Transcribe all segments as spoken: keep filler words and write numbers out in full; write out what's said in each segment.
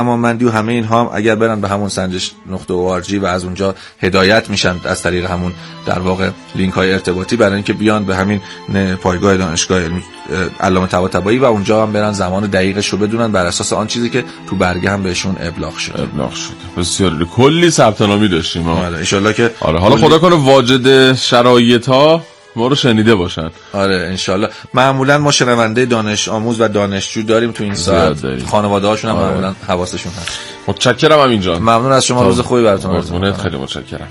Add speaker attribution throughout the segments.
Speaker 1: مندی و همه اینها هم اگر برن به همون سنجش نقطه او آر جی و از اونجا هدایت میشن از طریق همون در واقع لینک های ارتباطی برای اینکه بیان به همین پایگاه دانشگاه علامه طباطبایی و اونجا هم برن زمان دقیقش رو بدونن بر اساس آن چیزی که تو برگه هم بهشون ابلاغ شده.
Speaker 2: ابلاغ شده. بسیار کلی ثبت نامی داشتیم ما.
Speaker 1: آره ان شاء الله که
Speaker 2: آره حالا خدا کنه واجد شرایط ها ما رو شنیده باشن.
Speaker 1: آره انشالله. معمولا ما شنونده دانش آموز و دانشجو داریم تو این ساعت، خانواده هاشون هم آره. معمولا حواسشون هست.
Speaker 2: متشکرم همین جان.
Speaker 1: ممنون از شما، روز خوبی براتون آرزو.
Speaker 2: خیلی متشکرم.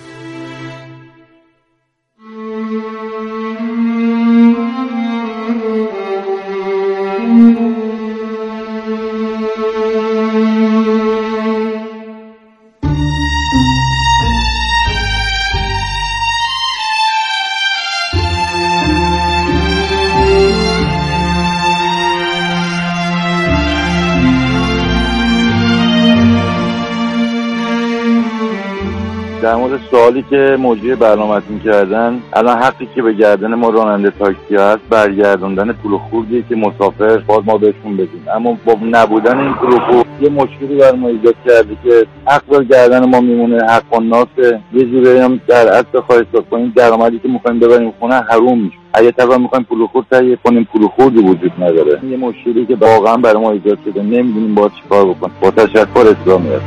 Speaker 3: در مورد سوالی که موجود برنامه‌تون کردن، الان حقی که به گردن ما راننده تاکسی هست برگردوندن پول خوردیه که مسافر باید ما بهشون بدیم، اما با نبودن این پول خورد یه مشکلی بر ما ایجاد کرده که حق به گردن ما میمونه. حق الناسه. یه جوری هم در اصل خواهش کنیم درآمدی که می‌خوایم ببریم خونه حروم میشه. اگه طبعا می‌خوایم پول خورد تهیه کنیم پول خوردی وجود نداره. یه مشکلی که واقعا برای ما ایجاد شده، نمی‌دونیم باید چیکار بکنیم. با تشکر اسلامیت.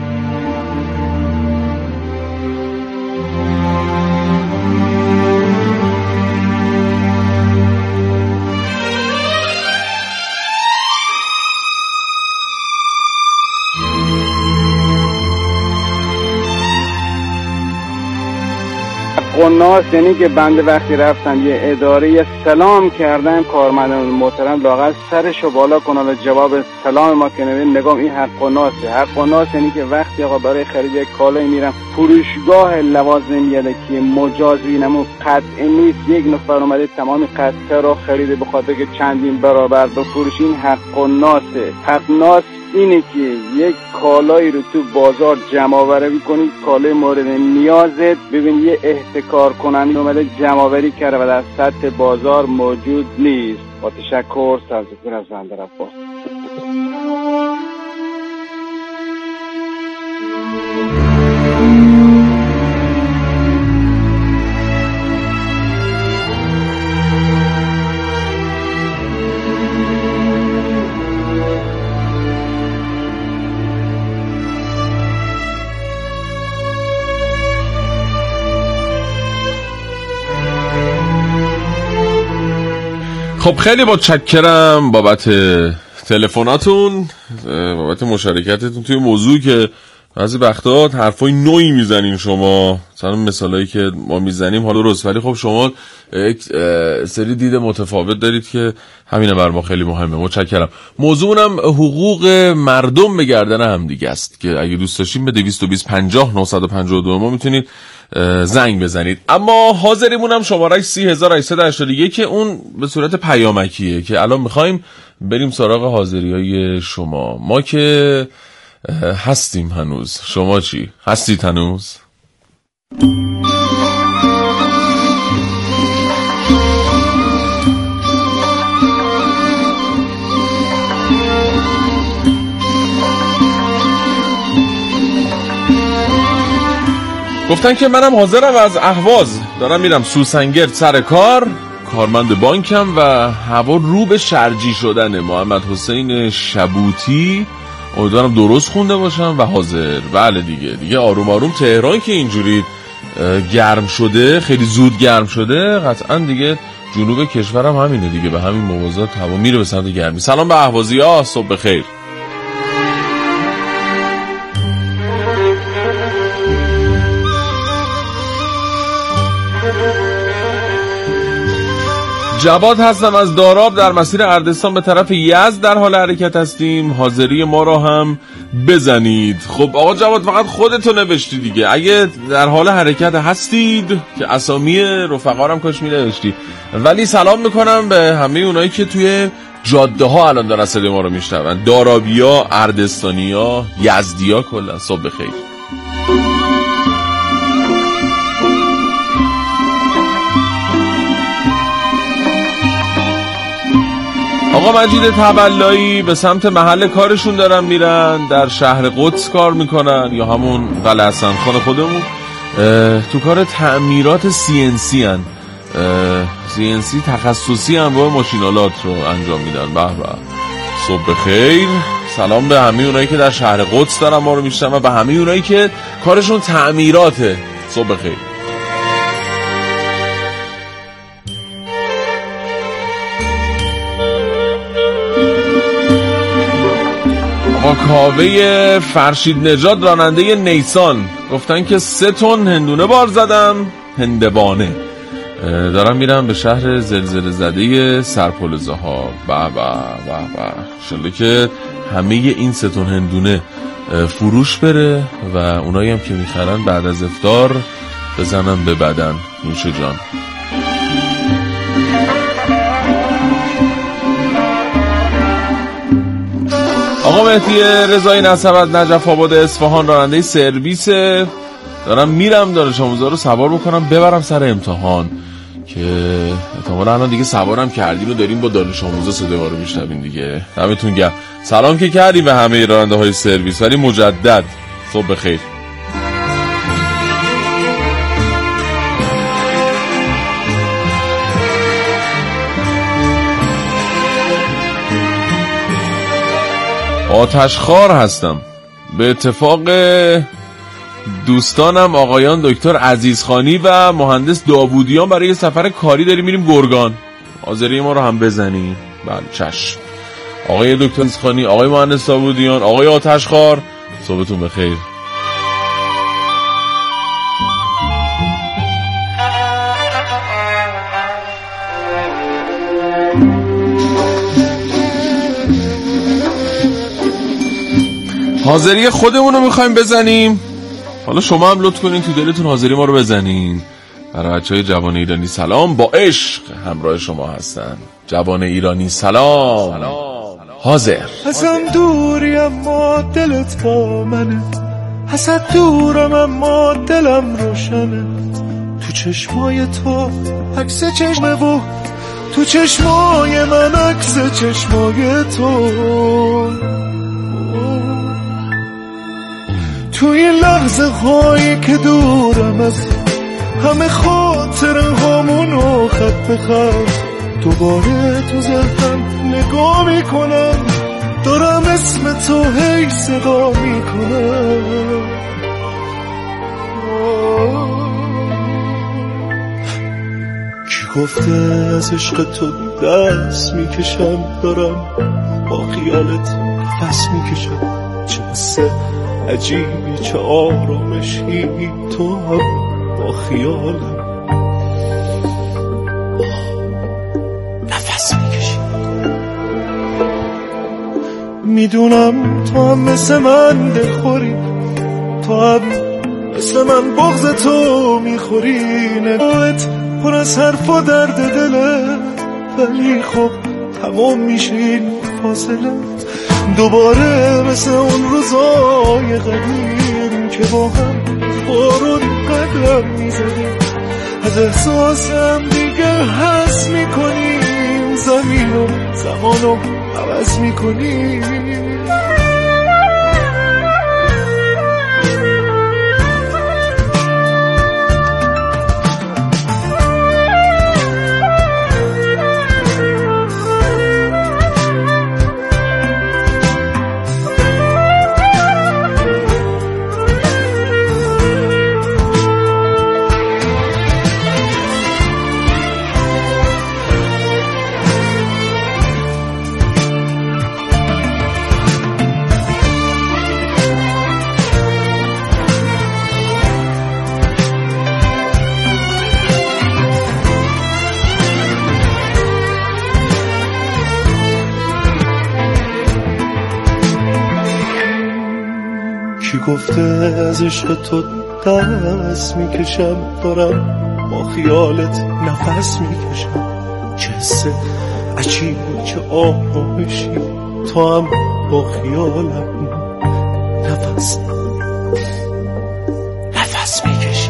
Speaker 4: قناس یعنی که بنده وقتی رفتم یه اداره یه سلام کردم کارمندان محترم لاغر سرشو بالا کنن و جواب سلام ما کنه نگام این حق قناسه. حق قناس یعنی که وقتی آقا برای خرید یک کالایی میرم فروشگاه لوازم یدکی مجازی نمو قطعی نیست، یک نفر اومده تمام قطعه رو خریده به خاطر که چندین برابر بفروش، این حق قناسه. حق ناس اینه که یک کالایی رو تو بازار جمع آوری کنی، کالای مورد نیازت، ببین یه احتکار کننده اومده جمع آوری کرده و در سطح بازار موجود نیست. با تشکر، سرزپور از بندر عباس.
Speaker 2: خب خیلی متشکرم بابت تلفناتون، بابت مشارکتتون توی موضوع که بعضی وقتا حرفای نوعی میزنین شما، مثلا مثالایی که ما میزنیم حالا درست، ولی خب شما یک سری دید متفاوت دارید که همینه بر ما خیلی مهمه. متشکرم. موضوعم حقوق مردم به گردن هم دیگه است که اگه دوست داشتین به دویست و بیست پنجاه نهصد و پنجاه و دو ما میتونید زنگ بزنید. اما حاضریمون هم شماره سی هزار و هشتصد و هشتاد و یک که اون به صورت پیامکیه که الان میخوایم بریم سراغ حاضریای شما. ما که هستیم هنوز، شما چی؟ هستید هنوز؟ گفتن که منم حاضرم، از اهواز دارم میرم سوسنگرد سر کار، کارمند بانکم و هوا رو به شرجی شدنه. محمد حسین شبوتی، امیدوارم درست خونده باشم و حاضر. بله دیگه دیگه آروم آروم تهران که اینجوری گرم شده، خیلی زود گرم شده، قطعا دیگه جنوب کشورم همینه دیگه، به همین موازات هوا میره به سمت گرمی. سلام به اهوازی‌ها، صبح بخیر. جواد هستم از داراب، در مسیر اردستان به طرف یزد در حال حرکت هستیم. حاضری ما را هم بزنید. خب آقا جواد فقط خودتو نوشتی دیگه، اگه در حال حرکت هستید که اسامی رفقا هم کاش می نوشتی. ولی سلام میکنم به همه اونایی که توی جاده ها الان دارن صدای ما رو میشنون، دارابیا، اردستانیا، یزدیا، کلا صبح بخیر. آقا مجید تبلایی به سمت محل کارشون دارن میرن، در شهر قدس کار میکنن یا همون قلعه حسن خان خودمون، تو کار تعمیرات سی ان سی هن. سی ان سی تخصصی انواع ماشینالات رو انجام میدن. به به، صبح بخیر. سلام به همه اونایی که در شهر قدس دارن ما رو میشنن و به همه اونایی که کارشون تعمیراته. صبح بخیر. آقا کاوه فرشید نژاد راننده نیسان گفتن که سه تن هندونه بار زدم، هندوانه. دارم میرم به شهر زلزله زده سرپل ها. با با با انشالله که همه این سه تن هندونه فروش بره و اونایی هم که میخرن بعد از افطار بزنن به بدن. نوش جان. آقا مهدی رضایی نسبت نجف آباد اصفهان راننده سرویس، دارم میرم دانش آموزا رو سوار بکنم ببرم سر امتحان که احتمالاً الان دیگه سوارم کردین و داریم با دانش آموزا صدا رو میشنوین دیگه. دمتون گرم. سلام که کردیم به همه راننده های سرویس، ولی مجدد صبح بخیر. آتشخوار هستم. به اتفاق دوستانم آقایان دکتر عزیزخانی و مهندس داوودیان برای سفر کاری داریم میریم گرگان. حاضری ما رو هم بزنیم؟ بله چشم. آقای دکتر عزیزخانی، آقای مهندس داوودیان، آقای آتشخوار، صبحتون بخیر. حاضری خودمون رو میخوایم بزنیم. حالا شما هم لطف کنین تو دلتون حاضری ما رو بزنین. برای بچهای جوان ایرانی سلام، با عشق همراه شما هستن. جوان ایرانی سلام, سلام. حاضر.
Speaker 5: ازم دوری اما دلت با منه، ازت دورم اما دلم روشنه. تو چشمای تو عکس چشمه و تو چشمای من عکس چشمای تو. تو این لحظه هایی که دورم از همه خاطر همونو خط به خط دوباره تو ذهنم نگاه میکنم، دارم اسم تو هی صدا میکنم. کی گفته از عشق تو دست میکشم، دارم با خیالت نفس میکشم. چه قصه عجیبی، چه آرامشی، تو هم با خیالم نفس میکشی. میدونم تو هم مثل من دلخوری، تو هم مثل من بغض تو میخوری. نگاهت پر از حرف و درد دله، ولی خب تمام میشه این فاصله. دوباره مثل اون روزای قدیم که با هم بارون قدم میزنیم، از احساسم دیگه حس میکنیم، زمین و زمانو عوض میکنیم. گفته از عشق تو دست میکشم، دارم با خیالت نفس میکشم. چه حس عجیبی، چه آرامشی، تو هم با خیالم نفس نفس میکشی.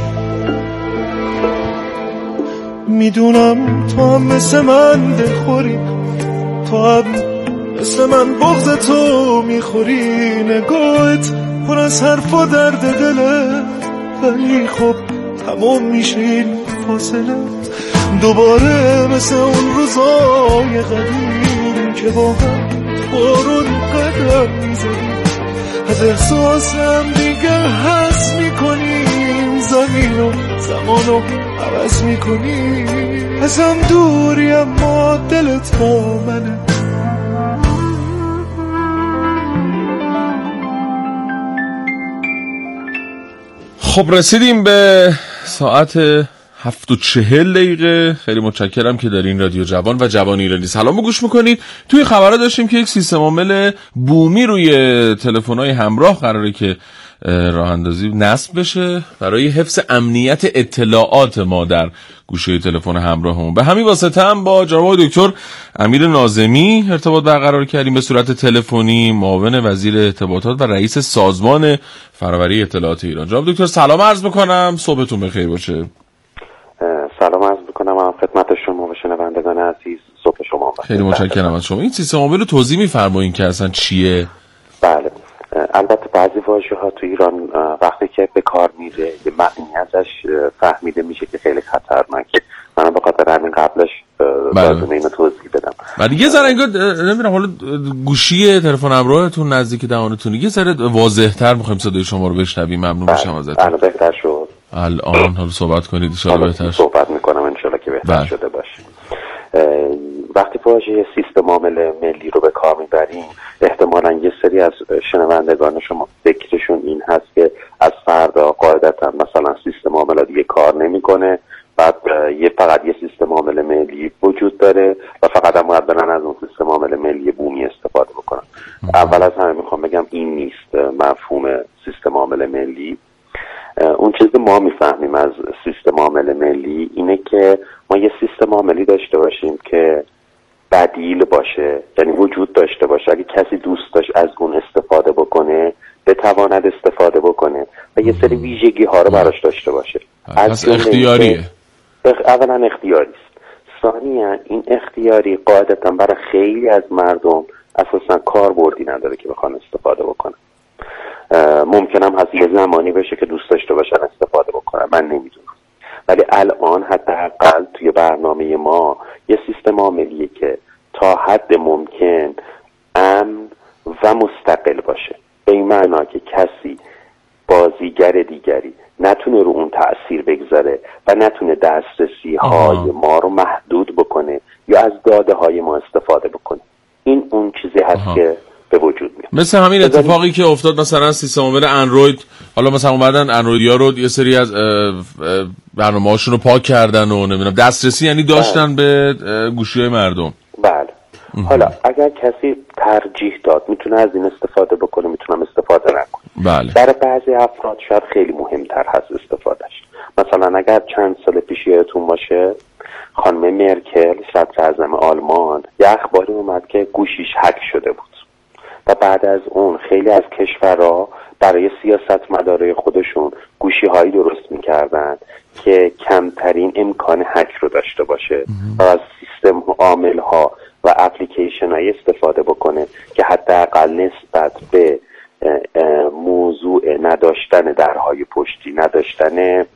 Speaker 5: میدونم تو هم مثل من دلخوری، تو هم مثل من بغض تو میخوری، نگاهت پر از حرف و درد دله، ولی خب تمام میشه این فاصله. دوباره مثل اون روزای قدیم که با هم بارون قدم میزنیم، از احساسم دیگه حس میکنیم، زمین و زمان رو عوض میکنیم، ازم دوری اما دلت با منه.
Speaker 2: خب رسیدیم به ساعت هفت و چهل دقیقه. خیلی متشکرم که در این رادیو جوان و جوان ایرانی سلام گوش میکنید. توی خبرها داشتیم که یک سیستم عامل بومی روی تلفن‌های همراه قراره که راه اندازی نصب بشه برای حفظ امنیت اطلاعات ما در گوشه تلفن همراهمون. به همین واسطه هم با جناب دکتر امیر ناظمی ارتباط برقرار کردیم به صورت تلفنی، معاون وزیر ارتباطات و رئیس سازمان فناوری اطلاعات ایران. جناب دکتر سلام عرض میکنم، صبحتون بخیر باشه.
Speaker 6: سلام عرض میکنم خدمت شما و شنوندگان عزیز، صبح شما بخیر.
Speaker 2: خیلی متشکرم از شما. این سیستم عامل رو توضیح می‌فرمایید که اصلا چیه؟
Speaker 6: بله، البته بعضی واژه‌ها تو ایران وقتی که به کار میره یه معنی ازش فهمیده میشه که خیلی خطرناکه. من به خاطر همین قبلش لازمه اینو توضیح بدم.
Speaker 2: ولی یه ذره انگار نمیدونم حالا گوشی تلفن همراهتون نزدیک دهانتون، یه ذره واضح‌تر می‌خوایم صدای شما رو بشنویم. ممنون میشم ازتون.
Speaker 6: الان بهتر شد.
Speaker 2: الان حالا صحبت کنید ان شاءالله بهتر شد.
Speaker 6: صحبت می‌کنم ان شاءالله که بهتر بله. شده باشه. وقتی واژه سیستم عامل ملی رو به کار میبریم، احتمالاً یه سری از شنوندگان شما فکرشون این هست که از فردا قاعدتاً مثلا سیستم عامل دیگه کار نمیکنه، بعد یه فقط یه سیستم عامل ملی وجود داره و فقط هم باید برن از اون سیستم عامل ملی بومی استفاده بکنن. اول از همه میخوام بگم این نیست مفهوم سیستم عامل ملی. اون چیزی ما میفهمیم از سیستم عامل ملی اینه که ما یه سیستم عاملی داشته باشیم که بدیل باشه، یعنی وجود داشته باشه اگه کسی دوست داشت از اون استفاده بکنه بتواند استفاده بکنه و یه سری ویژگی ها رو براش داشته باشه.
Speaker 2: از اختیاریه.
Speaker 6: اولا اختیاری است. ثانیا این اختیاری قاعدتا برای خیلی از مردم اساسا کاربردی نداره که بخوان استفاده بکنن. ممکنم هست یه زمانی بشه که دوست داشته باشن استفاده بکنن، من نمیدونم، ولی الان حداقل توی برنامه ما یه سیستم عاملیه که تا حد ممکن امن و مستقل باشه، به این معنا که کسی بازیگر دیگری نتونه رو اون تأثیر بگذاره و نتونه دسترسی های ما رو محدود بکنه یا از داده های ما استفاده بکنه. این اون چیزی هست آها. که به وجود میاد.
Speaker 2: مثل همین اتفاقی که افتاد مثلا سیستم عامل اندروید، حالا مثلا اومدن اندرویدیا رو یه سری از برنامه‌هاشون رو پاک کردن و نمیدونم دسترسی یعنی داشتن بله. به گوشی‌های مردم.
Speaker 6: بله. حالا اگر کسی ترجیح داد میتونه از این استفاده بکنه، میتونم استفاده نکنه.
Speaker 2: بله.
Speaker 6: برای بعضی افراد شاید خیلی مهمتر هست استفادهش. مثلا اگر چند سال پیش یادتون باشه خانم مرکل صدراعظم آلمان یه اخباری اومد که گوشیش هک شده بود و بعد از اون خیلی از کشورها برای سیاستمدارای خودشون گوشی هایی درست میکردن که کمترین امکان هک رو داشته باشه و از سیستم عامل ها و اپلیکیشن های استفاده بکنه که حداقل نسبت به موضوع نداشتن درهای پشتی، نداشتن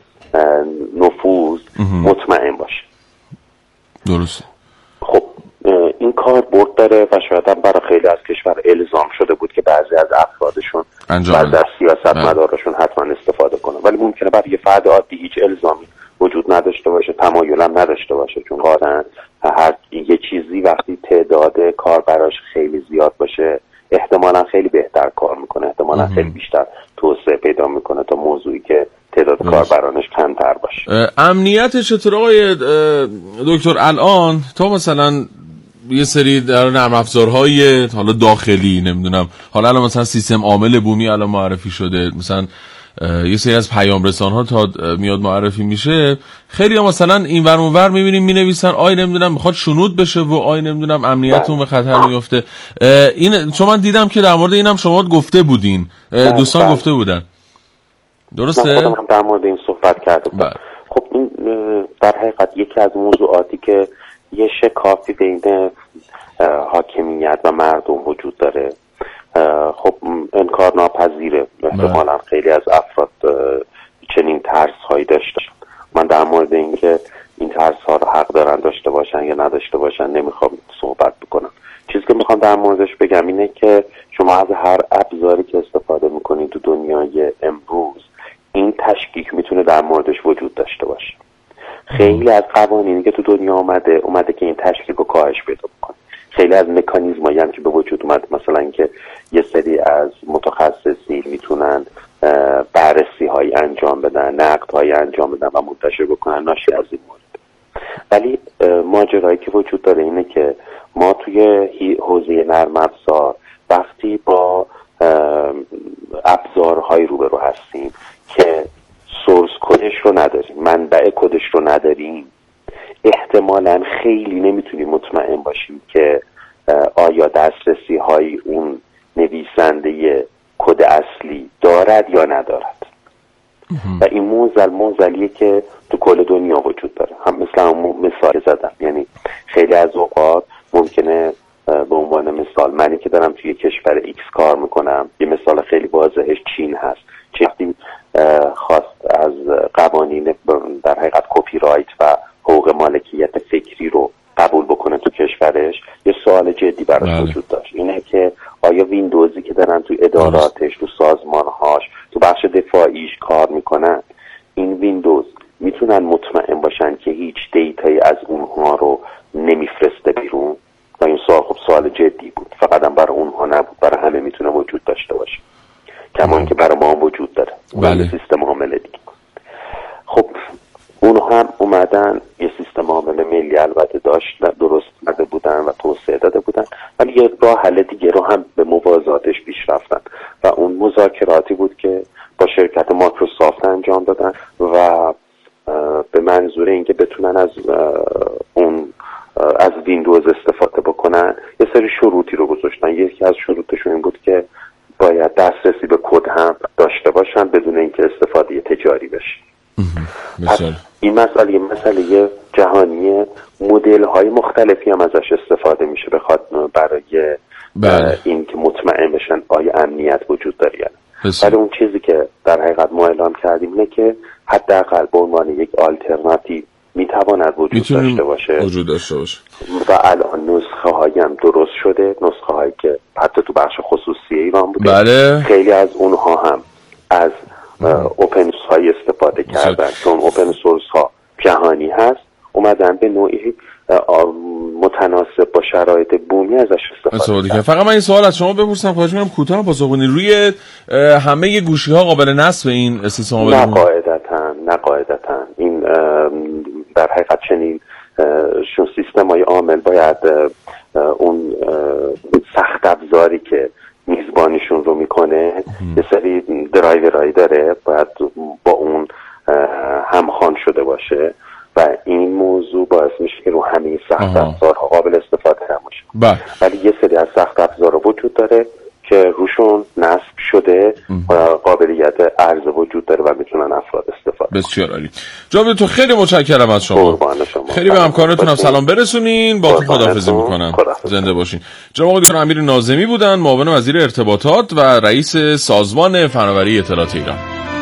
Speaker 6: نفوذ مطمئن باشه.
Speaker 2: درسته.
Speaker 6: خب این کار برد داره و شاید هم برای خیلی از کشور الزام شده بود که بعضی از افرادشون بعضی از سیاستمدارشون حتما استفاده کنن، ولی ممکنه برای یه فرد عادی هیچ الزامی وجود نداشته باشه، تمایل هم نداشته باشه، چون قاعدتاً هر یه چیزی وقتی تعداد کاربراش خیلی زیاد باشه احتمالاً خیلی بهتر کار میکنه، احتمالاً خیلی بیشتر توسعه پیدا میکنه تا موضوعی که تعداد کاربرانش کمتر باشه.
Speaker 2: امنیتش چطور آقای دکتر؟ الان تا مثلا یه سری در نرم افزارهای حالا داخلی نمیدونم، حالا الان مثلا سیستم عامل بومی الان معرفی شده، مثلا یه سری از پیام رسان‌ها تا میاد معرفی میشه خیلی ها مثلا این ور اون ور میبینیم مینویسن آی نمیدونم میخواد شنود بشه و آی نمیدونم امنیتتون به خطر میفته. این چون من دیدم که در مورد اینم شما گفته بودین، دوستان بله. گفته بودن درسته؟
Speaker 6: من خودم در مورد این صحبت کرده بودم. خب این در حقیقت یکی از موضوعاتی که یه شکافی بین حاکمیت و مردم وجود داره. خب انکار ناپذیره احتمالاً خیلی از افراد چنین ترس هایی داشته. من در مورد اینکه این ترس ها رو حق دارن داشته باشن یا نداشته باشن نمیخوام صحبت بکنم. چیزی که میخوام در موردش بگم اینه که شما از هر ابزاری که استفاده میکنید تو دنیای امروز این تشکیک میتونه در موردش وجود داشته باشه. خیلی از قوانینی که تو دنیا اومده اومده که این تشکیک رو کاهش پیدا بکنه. خیلی از مکانیزمایی هم که به وجود اومده، مثلا اینکه یه سری از متخصصین میتونن بررسی هایی انجام بدن، نقد هایی انجام بدن و منتشر بکنن ناشی از این مورد. ولی ماجرایی که وجود داره اینه که ما توی حوزه نرم افزار وقتی با ابزارهایی روبرو هستیم که سورس کدش رو نداریم، منبع کدش رو نداریم، احتمالاً خیلی نمیتونیم مطمئن باشیم که آیا دسترسی های اون نویسنده کد اصلی دارد یا ندارد. و این موزل موزلیه که تو کل دنیا وجود داره. هم مثل هم مثال زدم، یعنی خیلی از اوقات ممکنه به عنوان مثال منی که دارم توی کشور ایکس کار میکنم، یه مثال خیلی واضحش چین هست. چین خواست از قوانین در حقیقت کپی رایت و حقوق مالکیت فکری رو قبول بکنه تو کشورش، یه سوال جدی براش وجود داشت. اینه که آیا ویندوزی که دارن تو اداراتش، تو سازمانهاش، تو بخش دفاعیش کار میکنن، این ویندوز میتونن مطمئن باشن که هیچ دیتایی از اونها رو نمیفرسته بیرون؟ و این سوال خب سوال جدی بود، فقط هم برای اونها نبود، برای همه میتونه وجود داشته باشه، کمان که برای ما هم وجود داره. بله. سیستم عامل دیگه. خب اونها هم اومدن یه سیستم عامل ملی البته داشت، درست کرده بودن و توسعه داده بودن، ولی یه راه حل دیگه رو هم به موازاتش پیش رفتن و اون مذاکراتی بود که با شرکت مایکروسافت انجام دادن و به منظور اینکه بتونن از اون از ویندوز استفاده بکنن یه سری شروطی رو گذاشتن. یکی از شروطشون این بود که باید دسترسی به کد هم داشته باشن بدون اینکه استفاده تجاری بشه. پس این مسئله یه مسئله جهانی، مدل های مختلفی هم ازش استفاده میشه بخواد برای این که مطمئن بشن آیا امنیت وجود داره یا نه. ولی اون چیزی که در حقیقت ما اعلام کردیم اینه که حداقل به عنوان یک آلترناتیو میتواند وجود داشته باشه
Speaker 2: وجود داشته باشه
Speaker 6: و الان نسخه هایی هم درست شده، نسخه هایی که حتی تو بخش خصوصی ایران بوده.
Speaker 2: بله.
Speaker 6: خیلی از اونها هم از اوپن سورس های استفاده کردن، چون اوپن سورس ها جهانی هست، اومدن به نوعی متناسب با شرایط بومی ازش استفاده کردن.
Speaker 2: فقط من این سوال از شما بپرسم، خواهش می‌کنم کوتاه پاسخ بدید. روی همه گوشی ها قابل نصب این سیستم عامل؟
Speaker 6: نه قاعدتاً، نه قاعدتاً. این در حقیقت چنین چون سیستم های عامل باید اون سخت افزاری که میزبانیشون رو میکنه یه سری درایورایی داره، باید با اون همخوان شده باشه و این موضوع باعث میشه که رو همه سخت افزارها قابل استفاده نباشه. ولی یه سری از سخت افزارها وجود داره که روشون نصب شده و قابلیت عرضه وجود داره و میتونن افراد استفاده.
Speaker 2: بسیار عالی. جناب تو خیلی متشکرم از شما.
Speaker 6: شما
Speaker 2: خیلی به همکارتون هم سلام برسونین. با تو خداحافظی میکنم. زنده باشین. جناب آقای دکتر امیر ناظمی بودن، معاون وزیر ارتباطات و رئیس سازمان فناوری اطلاعات ایران.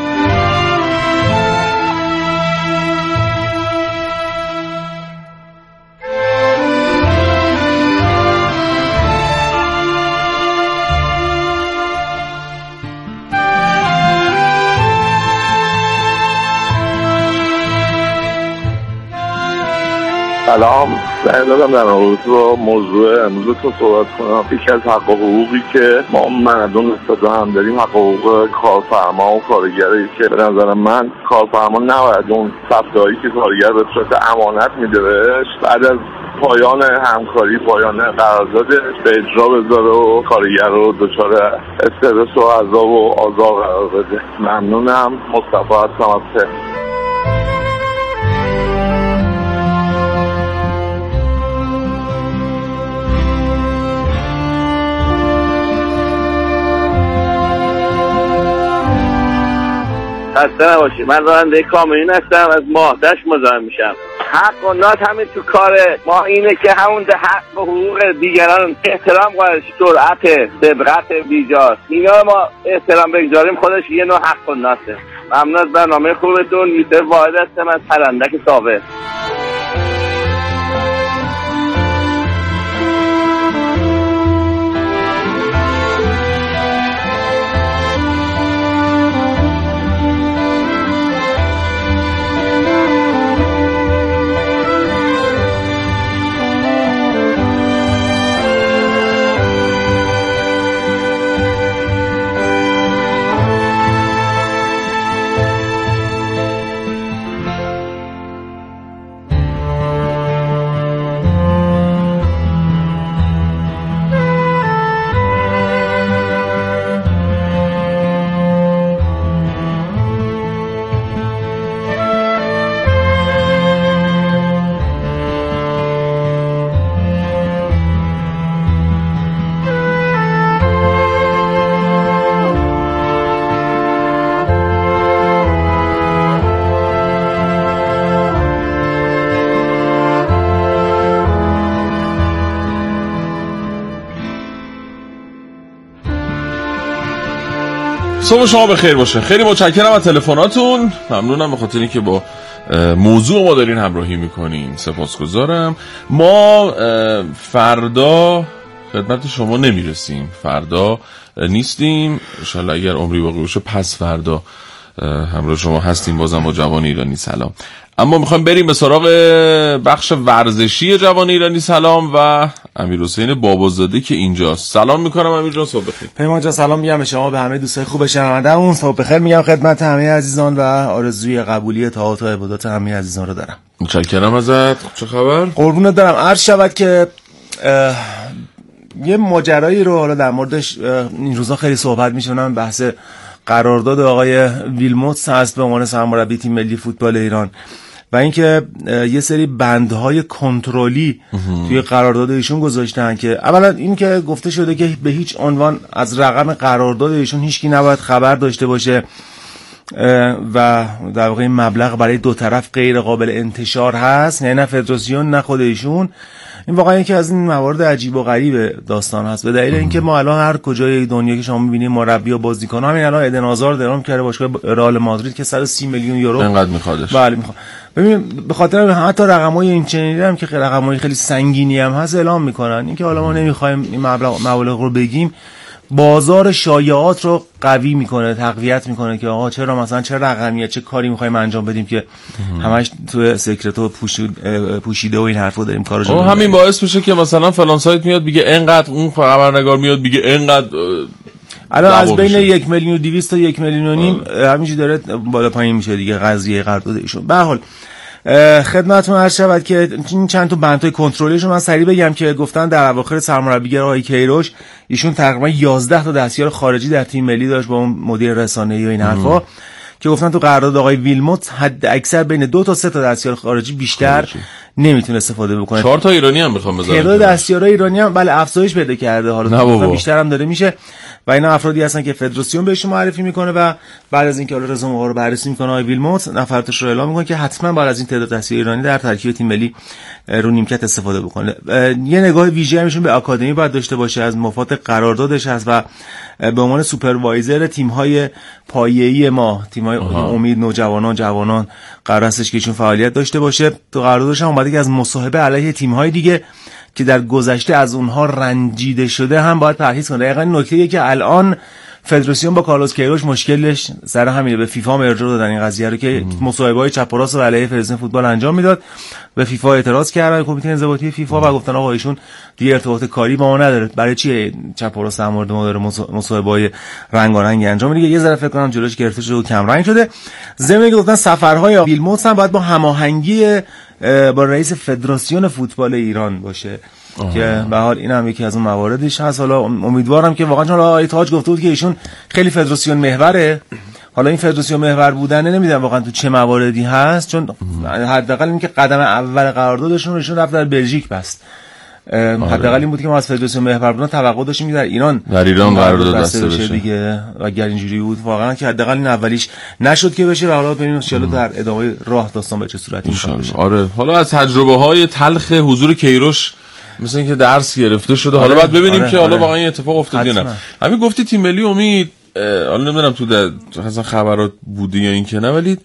Speaker 3: سلام، سعی دارم در مورد با موضوع امروزتون صحبت کنم. یکی از حق و حقوقی که ما مردم نسبت هم داریم حق و حقوق کارفرما و کارگری که به نظر من کارفرما نباید اون ثبتایی که کارگر به صورت امانت میده بهش بعد از پایان همکاری، پایان قراردادش به اجرا بذاره و کارگر رو دچار استرس و عذاب و آزار قرار بده. ممنونم. مصطفی هستم از تهران.
Speaker 7: خسته نباشی. من راننده کامیون هستم، از ماهدشت مزاحم میشم.
Speaker 3: حق و ناس همین تو کاره ما اینه که همون ده حق و حقوق دیگران احترام قائل شیم. سرعت سبقت بیجاست اینا ما احترام بگذاریم خودش یه نوع حق و ناسه. ممنون از برنامه خوبتون. یوسف واحد هستم از پرندک ثابت.
Speaker 2: صبح شما بخیر باشه. خیلی متشکرم از تلفناتون. ممنونم به خاطر اینکه با موضوع ما دارین همراهی میکنین. سپاسگزارم. ما فردا خدمت شما نمیرسیم. فردا نیستیم. ان شاءالله اگر عمری باقی باشه پس فردا همراه شما هستیم بازم با جوان ایرانی سلام. اما میخوایم بریم به سراغ بخش ورزشی جوان ایرانی سلام و امیرحسین بابازاده که اینجاست. سلام میکنم امیر جان، صبح بخیر.
Speaker 7: پیمان جان سلام میگم به شما، به همه دوستای خوب شنونده‌مون صبح بخیر میگم خدمت همه عزیزان و آرزوی قبولی طاعات و عبادات همه عزیزان رو دارم.
Speaker 2: متشکرم ازت. چه خبر؟
Speaker 7: قربونت دارم. عرض شود که یه ماجرایی رو حالا در موردش این روزا خیلی صحبت میشه، بحث قرارداد آقای ویلموتس هست به عنوان سرمربی تیم ملی فوتبال ایران و اینکه یه سری بندهای کنترلی توی قرارداد ایشون گذاشتن که اولا این که گفته شده که به هیچ عنوان از رقم قرارداد ایشون هیچکی نباید خبر داشته باشه و در واقع این مبلغ برای دو طرف غیر قابل انتشار هست، نه نه فدراسیون نه خود ایشون. این واقعا یکی از این موارد عجیب و غریب داستان هست به دلیل اینکه ما الان هر کجای دنیا که شما می‌بینید مربی و بازیکن همین الان ادن هازارد درام کرده باشگاه رئال مادرید که صد و سی میلیون یورو
Speaker 2: اینقدر می‌خوادش.
Speaker 7: بله می‌خواد. ببین به خاطر حتی رقم‌های این چنینی هم که رقم‌های خیلی سنگینی هم هست اعلام می‌کنن اینکه حالا ما نمی‌خوایم این مبلغ مبالغ رو بگیم، بازار شایعات رو قوی میکنه، تقویت میکنه که آقا چرا مثلا چه رقمیه چه کاری میخوایم انجام بدیم که همش تو سکرتو پوشیده و این حرفو داریم کارو.
Speaker 2: او همین باعث میشه که مثلا فلان سایت میاد میگه اینقدر، اون خبرنگار میاد میگه اینقدر.
Speaker 7: الان از بین یک میلیون و دویست تا یک میلیون و نیم همینجوری داره بالا پایین میشه دیگه قضیه قرارداد ایشون. به هر حال خدمتتون عرض شود که چند تا بندهای کنترلیشو من سریع بگم که گفتن در اواخر سرمربیگری آقای کیروش ایشون تقریبا یازده تا دستیار خارجی در تیم ملی داشت با اون مدیر رسانه‌ای و این حرفا که گفتن تو قرارداد آقای ویلموت حد اکثر بین دو تا سه تا دستیار خارجی بیشتر خارجی. نمیتونه استفاده بکنه.
Speaker 2: چهار تا ایرانی هم میخوام بذارن.
Speaker 7: تعداد دستیارای ایرانی هم بله افزایش پیدا کرده، حالا بیشتر هم داره میشه و اینا افرادی هستن که فدراسیون بهشون معرفی میکنه و بعد از اینکه حالا رزومه ها رو بررسی میکنه آقای ویلموت نفراتش رو اعلام میکنه که حتما بعد از این تعداد دستیار ایرانی در ترکیب تیم ملی رو نیمکت استفاده بکنه. یه نگاه ویژه همشون به آکادمی باید داشته باشه، از مفاد قراردادش هست و به عنوان سوپروایزر تیم‌های پایه‌ای ما، تیم‌های امید، نوجوانان، جوانان قرار هستش که ایشون فعالیت داشته باشه. تو قراردادش هم اومده که از مصاحبه علیه تیم‌های دیگه که در گذشته از اونها رنجیده شده هم باید پرهیز کنه. دقیقاً نکته‌ایه که الان فدراسیون با کارلوس کیروش مشکلش سر همینه. به فیفا ارجاع دادن این قضیه رو که مصاحبه‌های چپ و راست رو علیه فدراسیون فوتبال انجام میداد. به فیفا اعتراض کردن کمیته انضباطی فیفا و گفتن آقا ایشون دیگه ارتباط کاری با ما نداره، برای چی چپ و راست در مورد ما داره مصاحبه‌های رنگارنگ انجام میده. یه ذره فکر کنم جلوش گرفته شده و کم رنگ شده. ضمن گفتن سفرهای ویلموتس هم باید با هماهنگی با رئیس فدراسیون فوتبال ایران باشه آه. که به حال این هم یکی از اون مواردش هست. حالا امیدوارم که واقعا چون آقای تاج گفته بود که ایشون خیلی فدراسیون محوره، حالا این فدراسیون محور بودن نمیدونم واقعا تو چه مواردی هست، چون حداقل اینکه قدم اول قراردادشون ایشون رفت در بلژیک بست حداقل این بود که ما از فدراسیون محور توقع داشتیم که در ایران
Speaker 2: در ایران قرارداد بسته بشه
Speaker 7: دیگه، و اگر اینجوری بود واقعا که حداقل این اولیش نشد که بشه و حالا ببینیم ان شاء الله در ادامه راه داستان به چه صورتی میشه.
Speaker 2: آره حالا از تجربه های تلخ حضور کیروش مثلا اینکه درس گرفته شده. حالا بعد ببینیم آره، که حالا واقعا این اتفاق افتاد یا نه. همین گفتی تیم ملی امید، حالا نمیدونم تو در مثلا خبرات بودی یا این که نه، ولی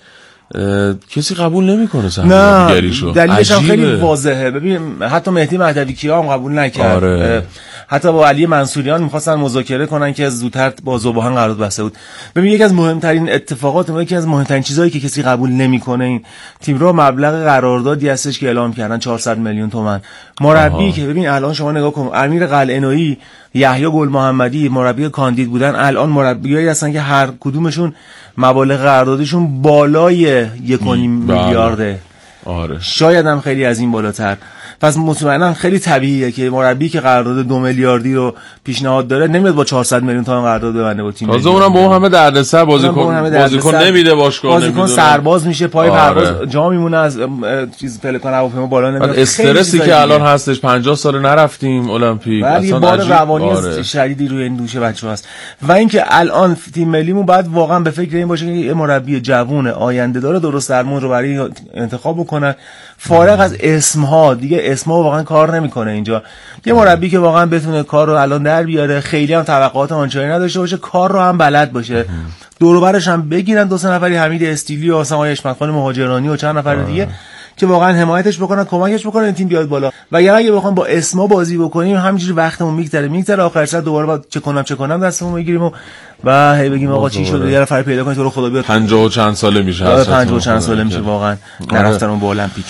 Speaker 2: کسی قبول نمیکنه سرمربیگریشو.
Speaker 7: دلیلش هم خیلی واضحه. ببین حتی مهدی مهدوی کیا هم قبول نکرد.
Speaker 2: آره.
Speaker 7: حتی با علی منصوریان می‌خواستن مذاکره کنن که زودتر با ذوباهن قرارداد بسته بود. ببین یکی از مهمترین اتفاقات و یکی از مهمترین چیزایی که کسی قبول نمیکنه این تیم رو مبلغ قراردادی هستش که اعلام کردن چهارصد میلیون تومان. مربی که ببین الان شما نگاه کن، امیر قلعه‌نویی، یحیی گل محمدی مربی کاندید بودن، الان مربیایی هستن که هر کدومشون مبالغ قراردادشون بالای یک و نیم میلیارده.
Speaker 2: آره.
Speaker 7: شاید هم خیلی از این بالاتر. پس مطمئنا خیلی طبیعیه که مربی که قرارداد دو میلیاردی رو پیشنهاد داره نمیاد با چهارصد میلیون تومان قرارداد ببنده با تیم.
Speaker 2: تازه اونم با اون همه دردسر بازیکن بازیکن نمیده، باشگاه نمیده،
Speaker 7: بازیکن سرباز میشه، پای پرواز جا میمونه، از چیز پلکان هواپیما بالا نمیاد.
Speaker 2: استرسی که الان هستش، پنجاه سال نرفتیم المپیک،
Speaker 7: اصلا بار روانی آره. شدیدی روی این دوش بچه‌ها هست. و اینکه الان تیم ملیمون باید واقعا به فکر این باشه که یه مربی جوون آینده داره درست درمون رو برای انتخاب بکنه، فارغ از اسم‌ها. دیگه اسم‌ها واقعا کار نمیکنه اینجا. یه مربی که واقعا بتونه کار رو الان در بیاره، خیلی هم توقعات آنچنانی نداشته باشه، کار رو هم بلد باشه، دور و برش هم بگیرن دو سه نفری، حمید استیلی و آقای اشمت خان مهاجرانی و چند نفر دیگه که واقعا حمایتش بکنن، کمکش بکنن این تیم بیاد بالا. و اگر اگه بخوام با اسما بازی بکنیم همینجوری وقتمون میگذره میگذره آخر سر دوباره با چه کنم چه کنم دستمون میگیریم و و هی بگیم آقا چی شده، یه نفر پیدا کنید تو رو خدا بیاد.
Speaker 2: پنجاه و چند ساله میشه،
Speaker 7: پنجاه و چند ساله میشه واقعا نرفتن اون با المپیک.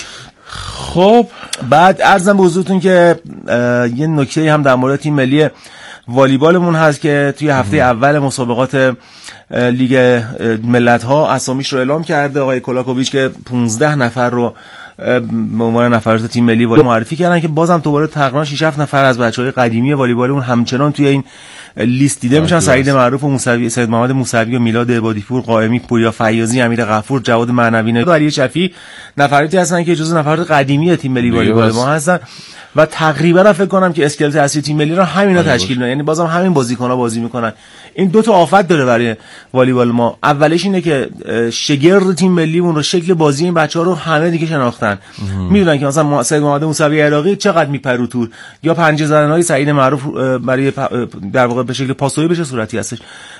Speaker 2: خب
Speaker 7: بعد عرضم به حضورتون که یه نکته هم در مورد تیم ملی والیبالمون هست که توی هفته ام. اول مسابقات لیگ ملت‌ها اسامیش رو اعلام کرده آقای کولاکوویچ که پانزده نفر رو به عنوان نفرات تیم ملی والیبال معرفی کردن که بازم دوباره تقریبا شش هفت نفر از بچهای قدیمی والیبالمون همچنان توی این لیست دیده میشن. سعید معروف و موسوی، سید محمد موسوی و میلاد عبادی‌پور، قائمی، پوریا فیاضی، امیر غفور، جواد معنوی و علی شفیعی نفراتی هستن که جزو نفرات قدیمی تیم ملی والیبال ما هستن و تقریبا فکر کنم که اسکلت اصلی تیم ملی رو همینا تشکیل میدن، یعنی بازم همین بازیکن‌ها بازی میکنن. این دو تا آفت داره برای والیبال ما. اولش اینه که شگرد تیم ملیمون رو، شکل بازی این بچه‌ها رو همه دیگه شناختن، میدونن که مثلا سید محمد موسوی عراقی چقدر میپره تو، یا پنجه زدن‌های سعید معروف برای در واقع به شکل پاسویی بشه صورتی هستش.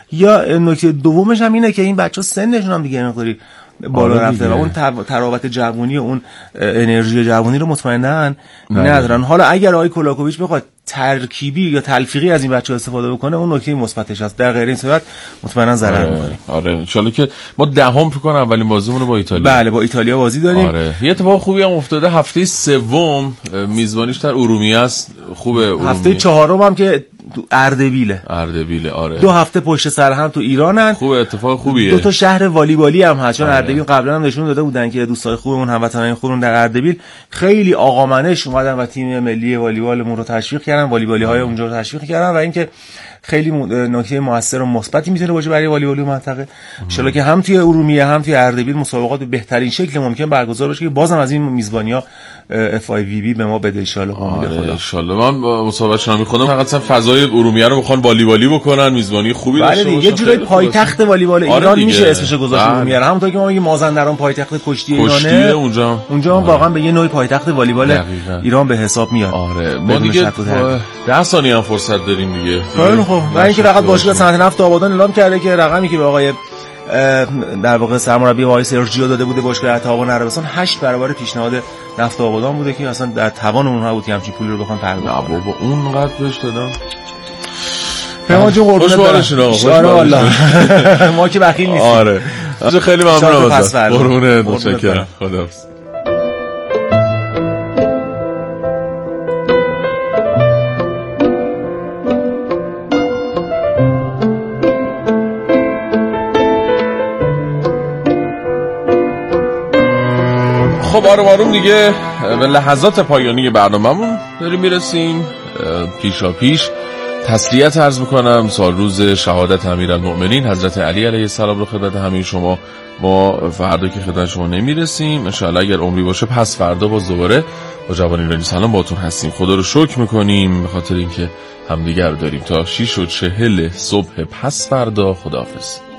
Speaker 7: یا نکته دومش هم اینه که این بچه‌ها سنشون هم دیگه مقداری بالا رفته و اون تراوت جوونی و اون انرژی جوونی رو مطمئنا ندارن. حالا اگر آقای کولاکوویچ بخواد ترکیبی یا تلفیقی از این بچه‌ها استفاده بکنه اون نکته مثبتش هست، در غیر این صورت مطمئنا ضرر می‌کنه.
Speaker 2: آره ان شاءالله که ما دهم فکر کنم اولین بازیمون رو با ایتالیا.
Speaker 7: بله با ایتالیا بازی داریم.
Speaker 2: آره یه اتفاق خوبی هم افتاده، هفته سوم میزبانیش در ارومیه است. خوبه ارومیه.
Speaker 7: هفته چهارم هم که تو اردبیله.
Speaker 2: اردبیله آره.
Speaker 7: دو هفته پشت سر هم تو ایرانن.
Speaker 2: خوبه، اتفاق خوبیه.
Speaker 7: دو تا شهر والیبالی هم هست، چون آره. اردبیل قبلا هم نشون داده بودن که دوستای خوبمون هموطنان خوبمون در اردبیل خیلی آقا منش اومدن و تیم ملی والیبالمون رو تشویق کردن، والیبالی‌های اونجا رو تشویق کردن و اینکه خیلی نکته موثر و مثبتی میتونه باشه برای والیبال منطقه. ان شاءالله که هم توی ارومیه هم توی اردبیل مسابقات به بهترین شکل ممکن برگزار بشه که بازم از این میزبانی‌ها اف آی وی بی به ما بده ان شاءالله.
Speaker 2: آره ان شاءالله. من مسابقه شما می‌خونم فقط فضای ارومیه رو می‌خوان والیبالی بکنن، میزبانی خوبی داشته باشن.
Speaker 7: یه جوری پایتخت والیبال ایران آره میشه اسمش گذاشت ارومیه. همونطور که ما میگیم مازندران پایتخت کشتی ایرانه،
Speaker 2: اونجا
Speaker 7: اونجا آره. واقعا به یه نوع پایتخت والیبال ایران به حساب میاد.
Speaker 2: آره ما دیگه ده ثانیه هم فرصت داریم دیگه.
Speaker 7: خیلی خوب. و اینکه فقط باشگاه صنعت نفت آبادان اعلام کرده که رقمی که به آقای در واقع سرمربی آقای سرجیو داده بوده باشگاه اتابان عربستان هشت برابر پیشنهاد نفت آبادان بوده که اصلا در توان اونها بود که همچین پولی رو بخوان پرداخت کنن.
Speaker 2: نه بابا اونقدر بهش دادم.
Speaker 7: پیمان جون قربونت برم. آره والله ما که بخیل نیستیم.
Speaker 2: آره خیلی ممنونم ازت. قربونت متشکرم. خداحافظ. خب آروم آروم دیگه به لحظات پایانی برنامه‌مون داریم میرسیم. پیشا پیش تسلیت عرض میکنم. سال روز شهادت امیرالمؤمنین حضرت علی علیه السلام رو خدمت همه شما. ما فردا که خدمت شما نمیرسیم، انشاءالله اگر عمری باشه پس فردا باز دوباره با جوان ایرانی سلام باتون هستیم. خدا رو شکر میکنیم به خاطر اینکه همدیگر داریم تا شیش و چهل صبح پس فردا. خداحافظ.